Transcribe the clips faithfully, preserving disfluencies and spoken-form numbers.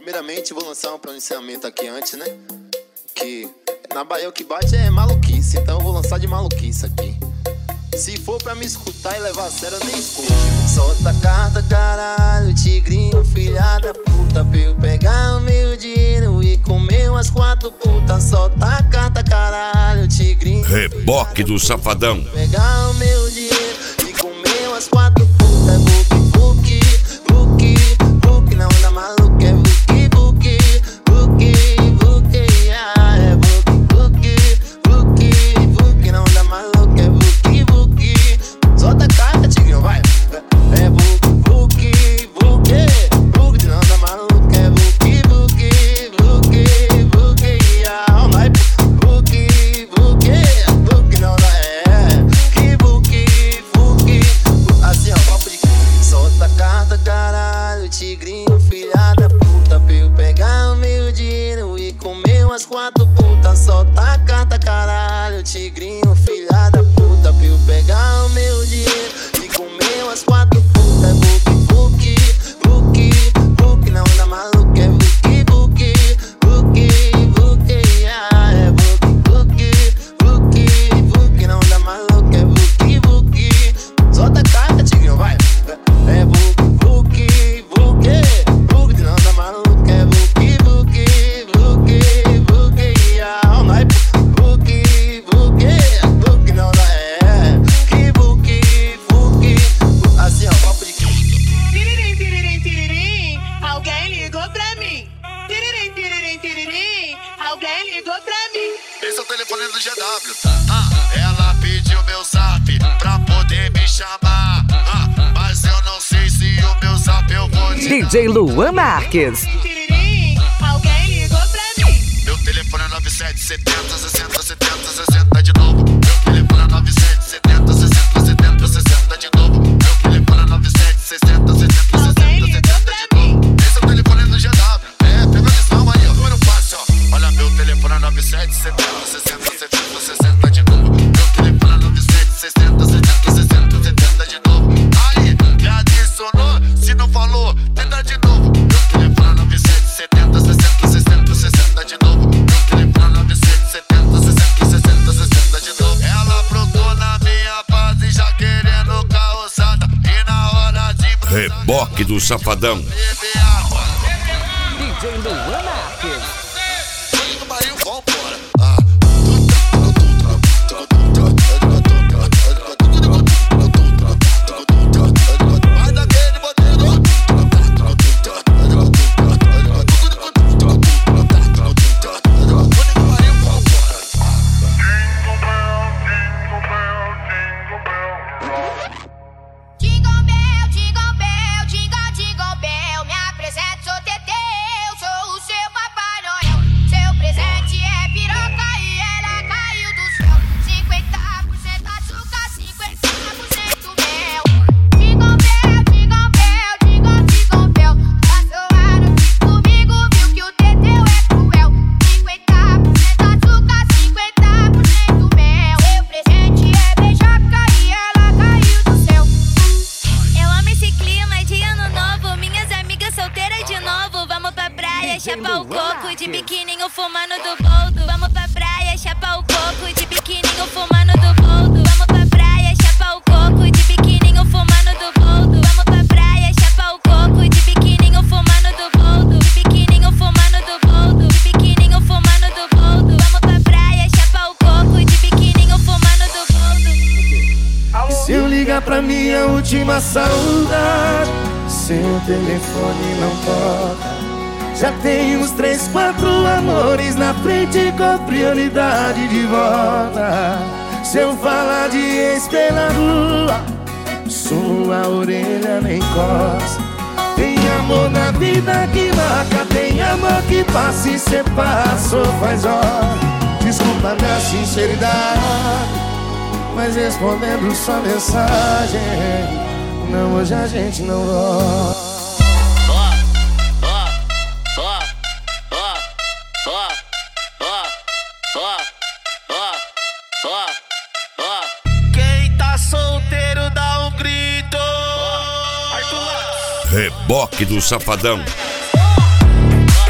Primeiramente, vou lançar um pronunciamento aqui antes, né? Que na Bahia o que bate é maluquice, então eu vou lançar de maluquice aqui. Se for pra me escutar e levar a sério, eu nem escuto. Solta a carta, caralho, tigrinho, filha da puta, pra eu pegar o meu dinheiro e comer umas quatro putas. Solta a carta, caralho, tigrinho, Reboque do Safadão. pegar o meu dinheiro e comer umas quatro putas. Buki, buki, buki, buki, não dá maluco, é buki, buki, buki, buki, ah, é buki, buki, buki, buki, não dá maluco, é buki, buki. Solta a carta, tigrinho, vai. É buki, buki, buki, buki, não dá maluco, é buki, buki, buki, buki, ah, vai. Buki, buki, buki, não dá, é buki, buki, buki. Assim, ó, papo de... Solta a carta, caralho, tigrinho, filha da puta, pra eu pegar o meu dinheiro e comer umas quatro putas. Solta a carta, caralho, tigrinho, filha da puta, pra eu pegar o meu dinheiro e comer umas quatro putas. Buki, buki, buki, buki, não dá maluco, é buki, buki, buki, buki, ah, é buki, buki, buki, buki, não dá maluco, é buki, buki. Solta a carta, tigrinho, vai. É buki, buki, buki, buki, não dá maluco, é buki, buki, buki, buki, ah, vai. Buki, buki, buki, não dá, é buki, buki, buki. Assim, ó, papo de... Tiririm, tiririm, tiririm, alguém ligou pra mim. Tiririm, tiririm, tiririm, alguém ligou pra mim. Esse é o telefone do G W. Ah, ela pediu meu zap pra poder me chamar. Ah, mas eu não sei se o meu zap eu vou te D J Luan Marques. Tiririm, alguém ligou pra mim. Meu telefone é nove sete setenta, sessenta, setenta, sessenta de novo. Meu telefone é nove sete setenta, sessenta, setenta, sessenta de novo. Meu telefone é nove sete sessenta, sessenta, sessenta, setenta de novo. Esse é o telefone do G W. É, pega a lição aí, ó. Número fácil, ó. Olha, meu telefone é nove sete setenta, sessenta, setenta, sessenta de novo. Meu telefone é nove sete sessenta, setenta, sessenta, setenta de novo. Aí, já adicionou? Se não falou, tenta de novo. Meu telefone é nove sete setenta, sessenta, sessenta, sessenta de novo. Meu telefone é nove sete setenta, sessenta, sessenta, sessenta de novo. Ela brotou na minha base já querendo carroçada. E na hora de Reboque do Safadão. beber água. D J Luan Marques. No barril, vambora. Vai daquele modelo. Jingle bell, jingle bell, jingle, jingle bell. Me apresento, sou Teteu, sou o seu Papai Noel. Seu presente é piroca e ela caiu do céu. cinquenta por cento açúcar, cinquenta por cento mel. Jingle bell, jingle bell, jingle, jingle bell. Passou ano aqui comigo, viu que o Teteu é cruel. cinquenta por cento açúcar, cinquenta por cento mel. Seu presente é beijoca e ela caiu do céu. Eu amo esse clima de ano novo. Minhas amigas solteiras de novo. Vamos pra praia, chapar o coco. De biquininho fumando do boldo. Vamos pra praia, chapar o coco. De biquininho fumando do boldo. Vamos pra praia, chapar o coco. De biquininho fumando do boldo. Vamos pra praia, chapar o coco. De biquininho fumando do boldo. De biquininho fumando do boldo. De biquininho fumando do boldo. Vamos pra praia, chapar o coco. De biquininho fumando do boldo. E se eu ligar pra minha última saudade, seu telefone não toca. Já tem uns três, quatro amores na frente com prioridade de volta. Se eu falar de ex pela rua, sua orelha nem coça. Tem amor na vida que marca, tem amor que passa e cê passou faz hora. Desculpa minha sinceridade, mas respondendo sua mensagem, não, hoje a gente não gosta. Quem tá solteiro dá um grito. Reboque do Safadão. Ó,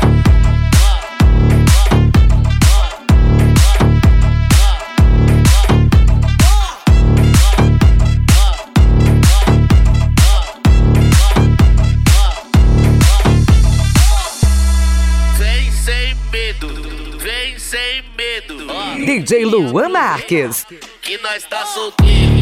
sem medo. D J Luan Marques. Que nós tá solteiro.